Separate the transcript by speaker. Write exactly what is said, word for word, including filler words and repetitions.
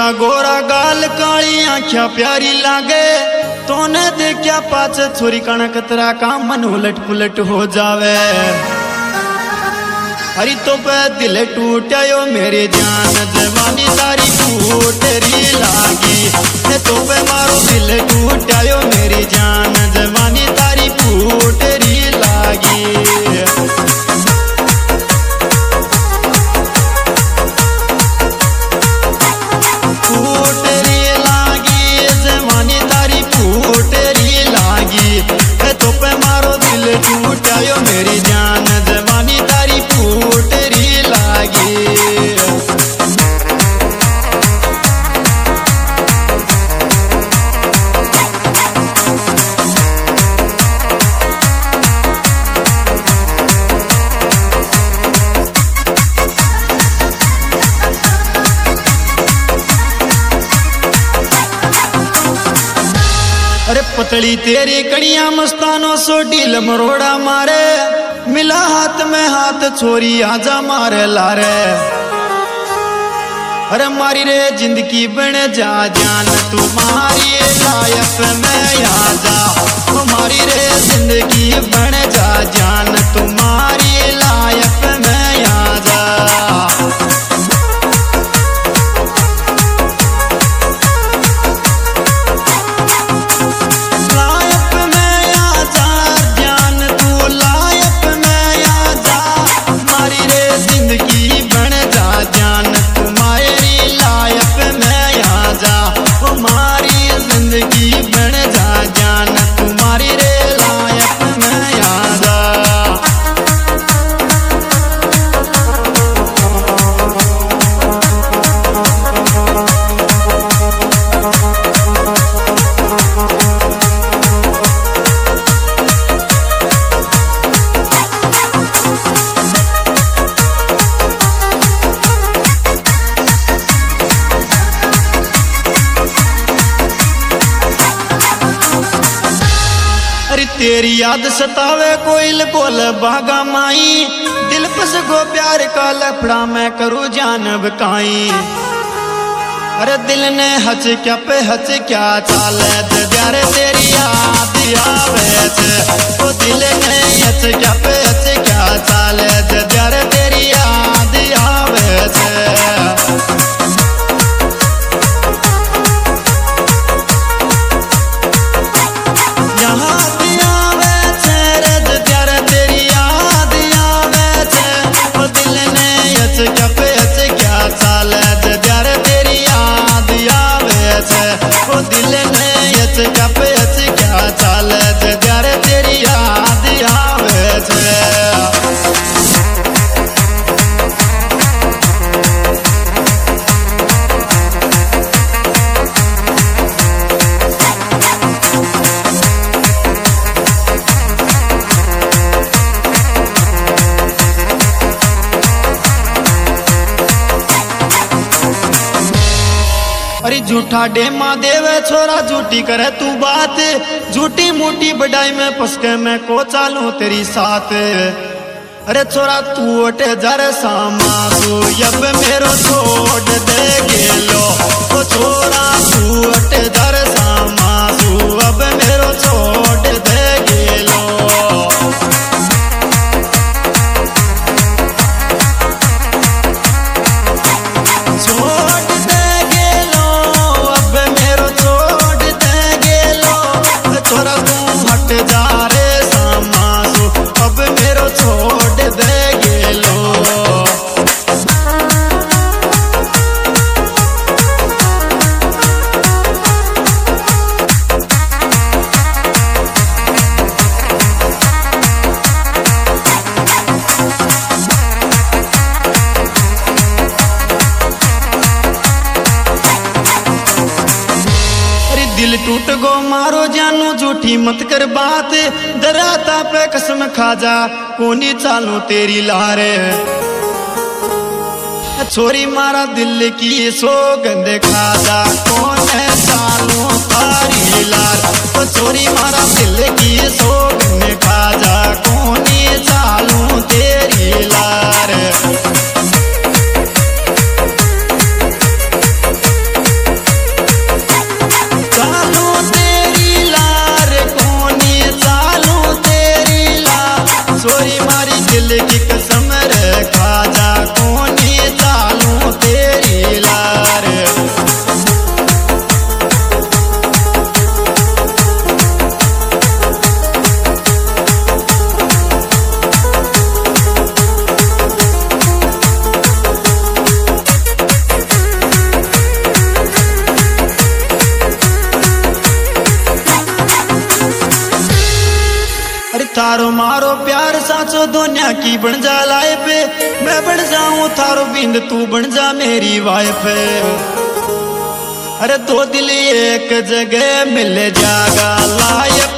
Speaker 1: गोरा गोरा गाल काली आँखिया प्यारी लागे, तोने देखा पाछ छोरी कणक तेरा का मन उलट पुलट हो जावे। हरी तो पे दिल टूटायो मेरे जान जवानी तारी फूटरी लागी, तो पे मारो दिल टूटायो मेरी जान जवानी तारी फूटरी लागी। अरे पतली तेरी कड़िया मस्तानो सो ढील मरोड़ा मारे, मिला हाथ में हाथ छोरी आजा मारे लारे। अरे मारी रे जिंदगी बन जा जान तुम्हारी लायक में आजा, तुम्हारी रे जिंदगी बन जा जान तुम्हारी लायक में आजा। तेरी याद सतावे कोयल बोल बागा माई, दिल पस गो प्यार का लफड़ा मैं करूँ जान बकाई। अरे दिल ने हच क्या पे हच क्या चाले जारे तेरी याद आवे, तो दिल ने हच क्या पे हच क्या चाले जारे तेरी याद आवे। दिल ने यच क्या पे यच क्या चाल जारे तेरी याद आवे छे। अरे झूठा डेमा देवे छोरा झूठी करे तू बात, झूठी मोटी बड़ाई में पसके मैं को चालू तेरी साथ। अरे छोरा तू अटे जरे सामा तू यब मेरो छोड़ दे गेलो, तो छोरा तू अटे जरे सामा तू अब मेरो छोड़ दे गेलो। दिल टूट गो मारो जानू झूठी मत कर बात, डराता पे कसम खा जा कोनी चालू तेरी लारे। छोरी मारा दिल की सोगंद खा जा कौन है चालू तारी लार, तो छोरी मारा दिल की सोगंद खा जा कोनी चालू तेरी लार। अरे थारो मारो प्यार साचो दुनिया की बन जा लाइफ, मैं बन जाऊं थारो बिंद तू बन जा मेरी वाइफ। अरे दो दिल एक जगह मिल जागा लाइफ।